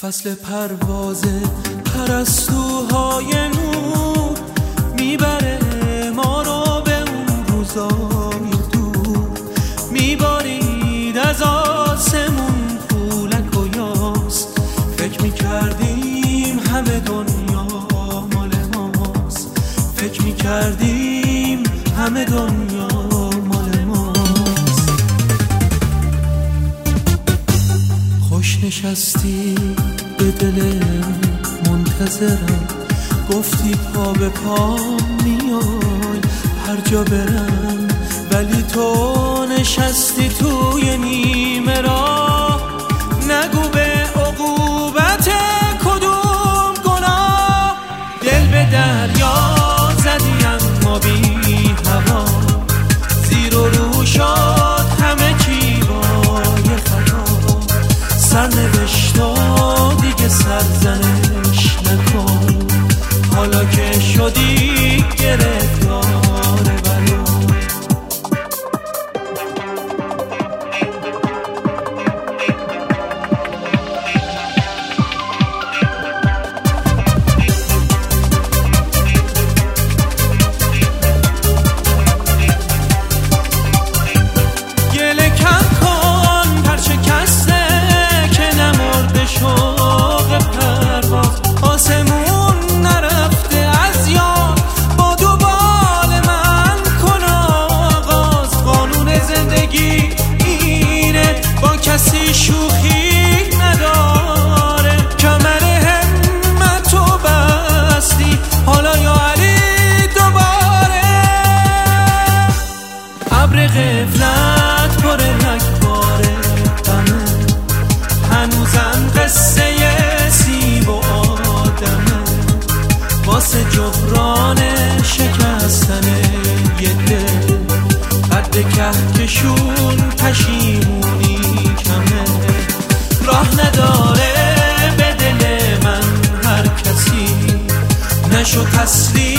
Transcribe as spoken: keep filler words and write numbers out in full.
فصل پرواز پرستوهای نور میبره ما رو به اون روزای دور، میبارید از آسمون پولک و یاس. فکر میکردیم همه دنیا مال ماست، فکر میکردیم همه دنیا مال ماست. خوش نشستی به دل منتظرم، گفتی پا به پا میای هر جا برم، ولی تو نشستی توی نیمه راه. نگو به عقوبت کدوم گناه، دل به دریا زدی اما بی هوا، زیر و رو شد همه چی بای خطا. سرنوشتا دیگه سرزنش نکن، حالا که شدی گرفتار بلا. گله کم کن پر شکسته که نمرده شوق پرواز. آسمون نرفته از یاد، با دوبال من کن آغاز. قانون زندگی اینه، با کسی شوخی نداره. کمر همتو بستی حالا یا علی دوباره. ابر غفلت پر رگباره غمه، هنوزم قصه سیب و آدمه. واسه جبران شکستن یه دل، قد کهکشون پشیمونی کمه. راه نداره به دل من هر کسی، نشو تسلیم